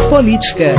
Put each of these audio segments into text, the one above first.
Política.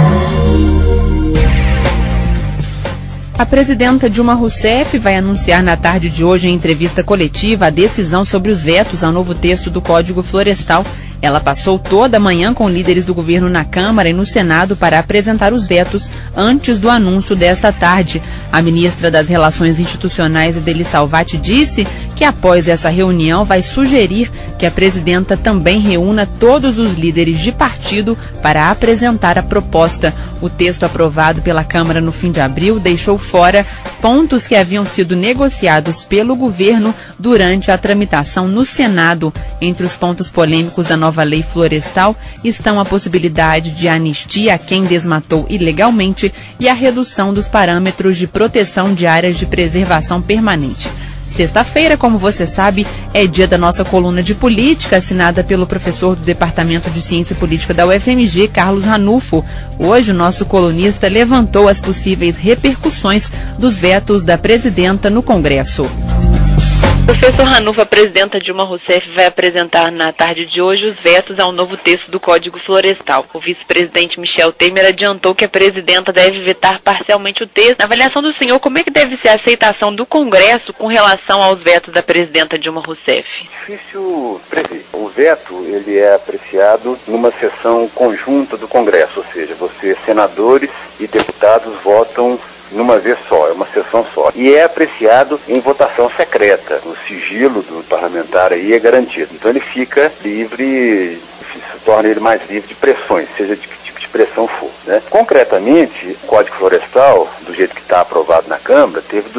A presidenta Dilma Rousseff vai anunciar na tarde de hoje, em entrevista coletiva, a decisão sobre os vetos ao novo texto do Código Florestal. Ela passou toda a manhã com líderes do governo na Câmara e no Senado para apresentar os vetos antes do anúncio desta tarde. A ministra das Relações Institucionais, Idely Salvati, disse que após essa reunião vai sugerir que a presidenta também reúna todos os líderes de partido para apresentar a proposta. O texto aprovado pela Câmara no fim de abril deixou fora pontos que haviam sido negociados pelo governo durante a tramitação no Senado. Entre os pontos polêmicos da nova lei florestal estão a possibilidade de anistia a quem desmatou ilegalmente e a redução dos parâmetros de proteção de áreas de preservação permanente. Sexta-feira, como você sabe, é dia da nossa coluna de política, assinada pelo professor do Departamento de Ciência Política da UFMG, Carlos Ranulfo. Hoje, o nosso colunista levantou as possíveis repercussões dos vetos da presidenta no Congresso. Professor Ranulfo, a presidenta Dilma Rousseff vai apresentar na tarde de hoje os vetos ao novo texto do Código Florestal. O vice-presidente Michel Temer adiantou que a presidenta deve vetar parcialmente o texto. Na avaliação do senhor, como é que deve ser a aceitação do Congresso com relação aos vetos da presidenta Dilma Rousseff? Difícil prever. O veto, ele é apreciado numa sessão conjunta do Congresso, ou seja, senadores e deputados votam numa vez só, é uma sessão só. E é apreciado em votação secreta. O sigilo do parlamentar aí é garantido. Então ele fica livre, se torna ele mais livre de pressões, seja de que tipo de pressão for, né? Concretamente, o Código Florestal, do jeito que está aprovado na Câmara, teve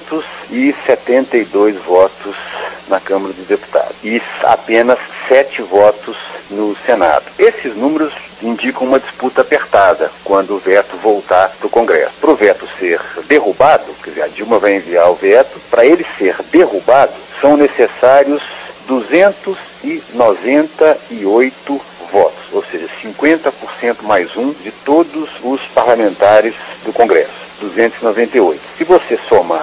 272 votos na Câmara dos Deputados e apenas 7 votos no Senado. Esses números indicam uma disputa apertada quando o veto voltar para o Congresso. Para o veto ser derrubado, quer dizer, a Dilma vai enviar o veto, para ele ser derrubado, são necessários 298 votos, ou seja, 50% mais um de todos os parlamentares do Congresso. 298. Se você somar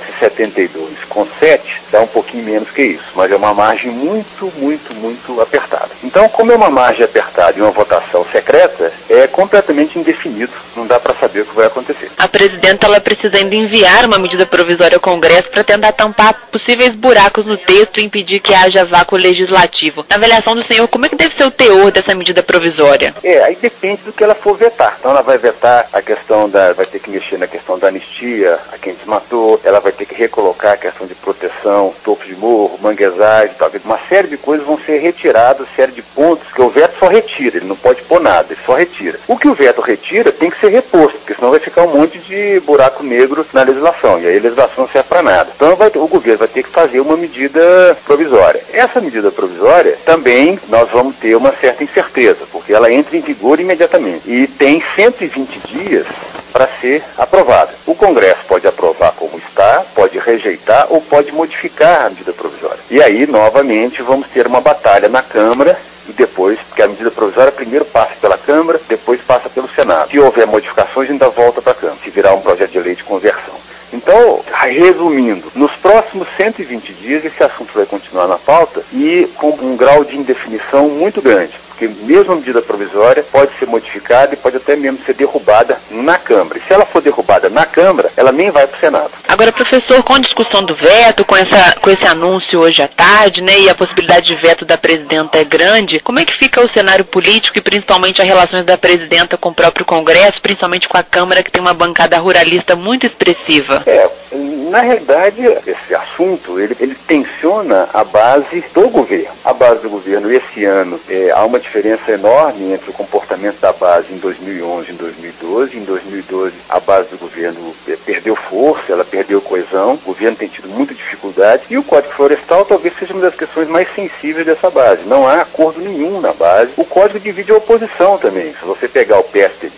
272 com 7, dá um pouquinho menos que isso, mas é uma margem muito apertada. Então, como é uma margem apertada e uma votação secreta, é completamente indefinido, não dá para saber o que vai acontecer. A presidenta, ela precisa ainda enviar uma medida provisória ao Congresso para tentar tampar possíveis buracos no texto e impedir que haja vácuo legislativo. Na avaliação do senhor, como é que deve ser o teor dessa medida provisória? Aí depende do que ela for vetar. Então ela vai vetar a questão vai ter que mexer na questão da anistia a quem desmatou, ela vai ter que recolocar a questão de proteção, topos de morro, manguezais, talvez uma série de coisas vão ser retiradas, série de pontos que o veto só retira, ele não pode pôr nada, ele só retira. O que o veto retira tem que ser reposto, porque senão vai ficar um monte de buraco negro na legislação, e aí a legislação não serve para nada. Então o governo vai ter que fazer uma medida provisória. Essa medida provisória também nós vamos ter uma certa incerteza, porque ela entra em vigor imediatamente e tem 120 dias para ser aprovada. O Congresso pode aprovar como está, pode rejeitar ou pode modificar a medida provisória. E aí, novamente, vamos ter uma batalha na Câmara e depois, porque a medida provisória primeiro passa pela Câmara, depois passa pelo Senado. Se houver modificações, ainda volta para a Câmara, se virar um projeto de lei de conversão. Então, resumindo, nos próximos 120 dias esse assunto vai continuar na pauta e com um grau de indefinição muito grande. Porque mesmo a medida provisória pode ser modificada e pode até mesmo ser derrubada na Câmara. E se ela for derrubada na Câmara, ela nem vai para o Senado. Agora, professor, com a discussão do veto, com esse anúncio hoje à tarde, né, e a possibilidade de veto da presidenta é grande, como é que fica o cenário político e principalmente as relações da presidenta com o próprio Congresso, principalmente com a Câmara, que tem uma bancada ruralista muito expressiva? Na realidade, esse assunto, ele tensiona a base do governo. A base do governo, esse ano, há uma diferença enorme entre o comportamento da base em 2011 e em 2012. Em 2012, a base do governo perdeu força, ela perdeu coesão, o governo tem tido muita dificuldade, e o Código Florestal talvez seja uma das questões mais sensíveis dessa base. Não há acordo nenhum na base. O Código divide a oposição também. Se você pegar o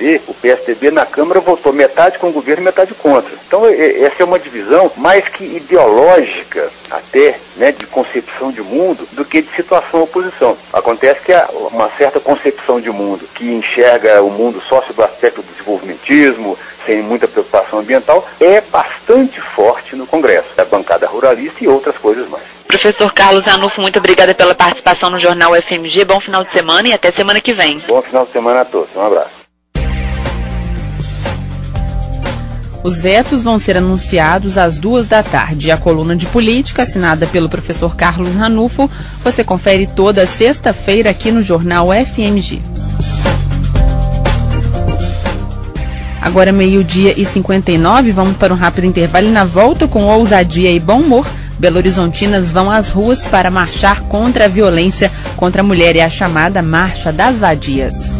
PSDB na Câmara votou metade com o governo e metade contra. Então, essa é uma divisão mais que ideológica, até, né, de concepção de mundo, do que de situação-oposição. Acontece que há uma certa concepção de mundo que enxerga o mundo só sob o aspecto do desenvolvimentismo, sem muita preocupação ambiental, é bastante forte no Congresso, da bancada ruralista e outras coisas mais. Professor Carlos Ranulfo, muito obrigada pela participação no Jornal UFMG. Bom final de semana e até semana que vem. Bom final de semana a todos. Um abraço. Os vetos vão ser anunciados às 14h. A coluna de política, assinada pelo professor Carlos Ranulfo, você confere toda sexta-feira aqui no Jornal FMG. Agora 12h59, vamos para um rápido intervalo e na volta com ousadia e bom humor, belo-horizontinas vão às ruas para marchar contra a violência contra a mulher e a chamada Marcha das Vadias.